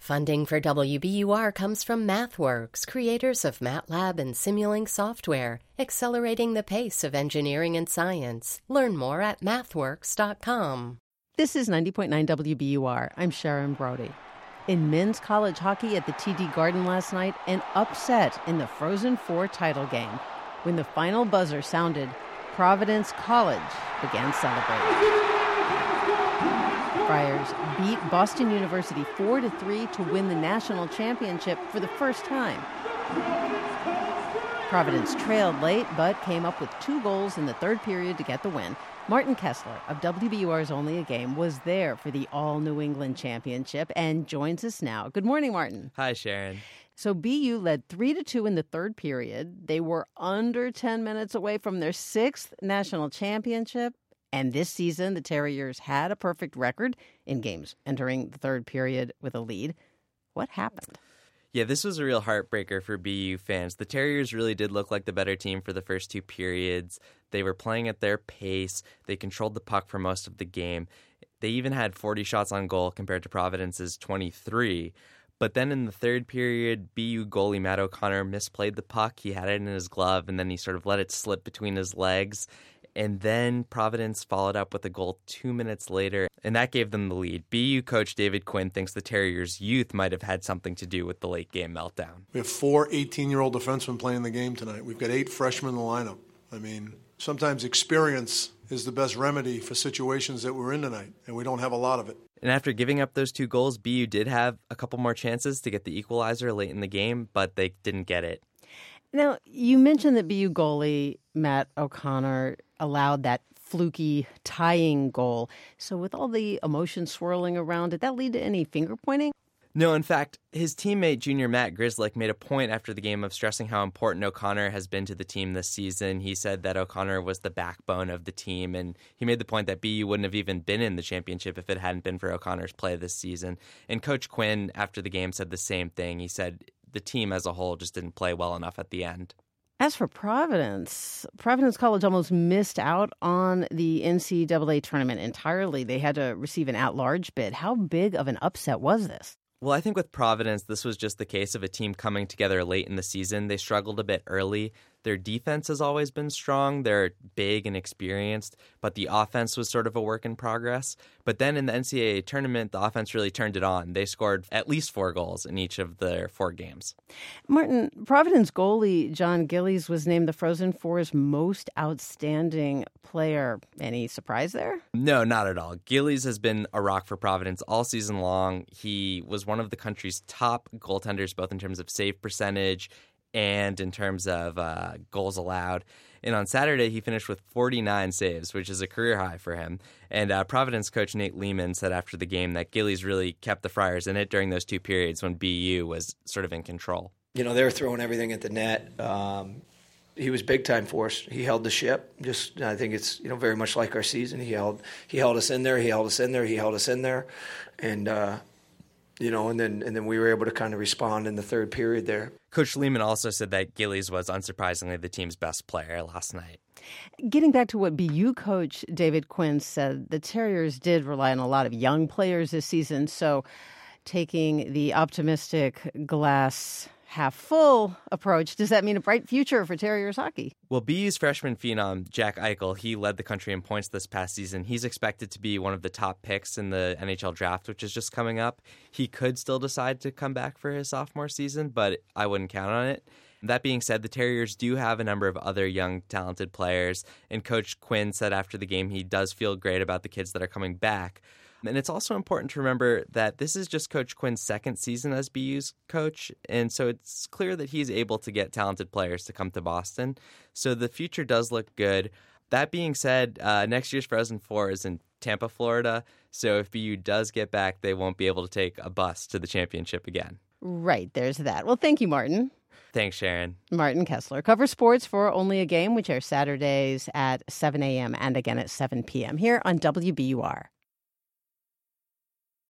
Funding for WBUR comes from MathWorks, creators of MATLAB and Simulink software, accelerating the pace of engineering and science. Learn more at mathworks.com. This is 90.9 WBUR. I'm Sharon Brody. In men's college hockey at the TD Garden last night, an upset in the Frozen Four title game. When the final buzzer sounded, Providence College began celebrating. Friars beat Boston University 4-3 to win the national championship for the first time. Providence trailed late, but came up with 2 goals in the third period to get the win. Martin Kessler of WBUR's Only a Game was there for the All-New England Championship and joins us now. Good morning, Martin. Hi, Sharon. So BU led 3-2 in the third period. They were under 10 minutes away from their 6th national championship. And this season, the Terriers had a perfect record in games entering the third period with a lead. What happened? Yeah, this was a real heartbreaker for BU fans. The Terriers really did look like the better team for the first 2 periods. They were playing at their pace. They controlled the puck for most of the game. They even had 40 shots on goal compared to Providence's 23. But then in the third period, BU goalie Matt O'Connor misplayed the puck. He had it in his glove, and then he sort of let it slip between his legs. And then Providence followed up with a goal 2 minutes later, and that gave them the lead. BU coach David Quinn thinks the Terriers' youth might have had something to do with the late-game meltdown. We have 4 18-year-old defensemen playing the game tonight. We've got 8 freshmen in the lineup. I mean, sometimes experience is the best remedy for situations that we're in tonight, and we don't have a lot of it. And after giving up those 2 goals, BU did have a couple more chances to get the equalizer late in the game, but they didn't get it. Now, you mentioned that BU goalie Matt O'Connor allowed that fluky tying goal. So with all the emotion swirling around, did that lead to any finger-pointing? No, in fact, his teammate, junior Matt Grzelcyk, made a point after the game of stressing how important O'Connor has been to the team this season. He said that O'Connor was the backbone of the team, and he made the point that BU wouldn't have even been in the championship if it hadn't been for O'Connor's play this season. And Coach Quinn, after the game, said the same thing. He said the team as a whole just didn't play well enough at the end. As for Providence College almost missed out on the NCAA tournament entirely. They had to receive an at-large bid. How big of an upset was this? Well, I think with Providence, this was just the case of a team coming together late in the season. They struggled a bit early. Their defense has always been strong. They're big and experienced, but the offense was sort of a work in progress. But then in the NCAA tournament, the offense really turned it on. They scored at least 4 goals in each of their 4 games. Martin, Providence goalie John Gillies was named the Frozen Four's most outstanding player. Any surprise there? No, not at all. Gillies has been a rock for Providence all season long. He was one of the country's top goaltenders, both in terms of save percentage and in terms of goals allowed. And on Saturday, he finished with 49 saves, which is a career high for him. And Providence coach Nate Lehman said after the game that Gillies really kept the Friars in it during those 2 periods when BU was sort of in control. You know, they were throwing everything at the net. He was big time for us. He held the ship. Just, I think it's, you know, very much like our season. He held us in there. He held us in there. He held us in there, and you know, and then we were able to kind of respond in the third period there. Coach Lehman also said that Gillies was unsurprisingly the team's best player last night. Getting back to what BU coach David Quinn said, the Terriers did rely on a lot of young players this season. So taking the optimistic glass half full approach, does that mean a bright future for Terriers hockey? Well, BU's freshman phenom, Jack Eichel, he led the country in points this past season. He's expected to be one of the top picks in the NHL draft, which is just coming up. He could still decide to come back for his sophomore season, but I wouldn't count on it. That being said, the Terriers do have a number of other young, talented players, and Coach Quinn said after the game he does feel great about the kids that are coming back. And it's also important to remember that this is just Coach Quinn's 2nd season as BU's coach, and so it's clear that he's able to get talented players to come to Boston. So the future does look good. That being said, next year's Frozen Four is in Tampa, Florida, so if BU does get back, they won't be able to take a bus to the championship again. Right, there's that. Well, thank you, Martin. Thanks, Sharon. Martin Kessler covers sports for Only a Game, which airs Saturdays at 7 a.m. and again at 7 p.m. here on WBUR.